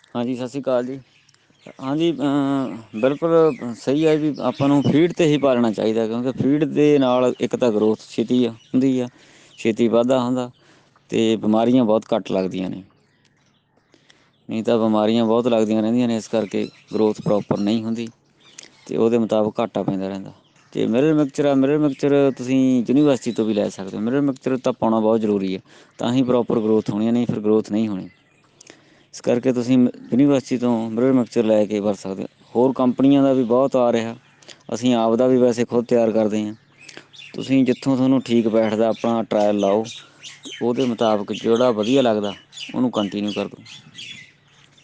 ਹਾਂਜੀ, ਸਤਿ ਸ਼੍ਰੀ ਅਕਾਲ ਜੀ। ਹਾਂਜੀ, ਬਿਲਕੁਲ ਸਹੀ ਹੈ ਵੀ ਆਪਾਂ ਨੂੰ ਫੀਡ 'ਤੇ ਹੀ ਪਾਲਣਾ ਚਾਹੀਦਾ, ਕਿਉਂਕਿ ਫੀਡ ਦੇ ਨਾਲ ਇੱਕ ਤਾਂ ਗਰੋਥ ਛੇਤੀ ਹੁੰਦੀ ਆ, ਛੇਤੀ ਵਾਧਾ ਹੁੰਦਾ, ਅਤੇ ਬਿਮਾਰੀਆਂ ਬਹੁਤ ਘੱਟ ਲੱਗਦੀਆਂ ਨੇ। ਨਹੀਂ ਤਾਂ ਬਿਮਾਰੀਆਂ ਬਹੁਤ ਲੱਗਦੀਆਂ ਰਹਿੰਦੀਆਂ ਨੇ, ਇਸ ਕਰਕੇ ਗਰੋਥ ਪ੍ਰੋਪਰ ਨਹੀਂ ਹੁੰਦੀ ਅਤੇ ਉਹਦੇ ਮੁਤਾਬਿਕ ਘਾਟਾ ਪੈਂਦਾ ਰਹਿੰਦਾ। ਅਤੇ ਮਿਰਰ ਮਿਕਚਰ ਆ, ਮਿਰਰ ਮਿਕਚਰ ਤੁਸੀਂ ਯੂਨੀਵਰਸਿਟੀ ਤੋਂ ਵੀ ਲੈ ਸਕਦੇ ਹੋ। ਮਿਰਰ ਮਿਕਚਰ ਤਾਂ ਪਾਉਣਾ ਬਹੁਤ ਜ਼ਰੂਰੀ ਹੈ, ਤਾਂ ਹੀ ਪ੍ਰੋਪਰ ਗਰੋਥ ਹੋਣੀ ਹੈ, ਨਹੀਂ ਫਿਰ ਗਰੋਥ ਨਹੀਂ ਹੋਣੀ। ਇਸ ਕਰਕੇ ਤੁਸੀਂ ਯੂਨੀਵਰਸਿਟੀ ਤੋਂ ਮਿਰਰ ਮਿਕਚਰ ਲੈ ਕੇ ਵਰਤ ਸਕਦੇ ਹੋ। ਹੋਰ ਕੰਪਨੀਆਂ ਦਾ ਵੀ ਬਹੁਤ ਆ ਰਿਹਾ, ਅਸੀਂ ਆਪ ਦਾ ਵੀ ਵੈਸੇ ਖੁਦ ਤਿਆਰ ਕਰਦੇ ਹਾਂ। ਤੁਸੀਂ ਜਿੱਥੋਂ ਤੁਹਾਨੂੰ ਠੀਕ ਬੈਠਦਾ ਆਪਣਾ ਟਰਾਇਲ ਲਾਓ, ਉਹਦੇ ਮੁਤਾਬਿਕ ਜਿਹੜਾ ਵਧੀਆ ਲੱਗਦਾ ਉਹਨੂੰ ਕੰਟੀਨਿਊ ਕਰ ਦਿਉ।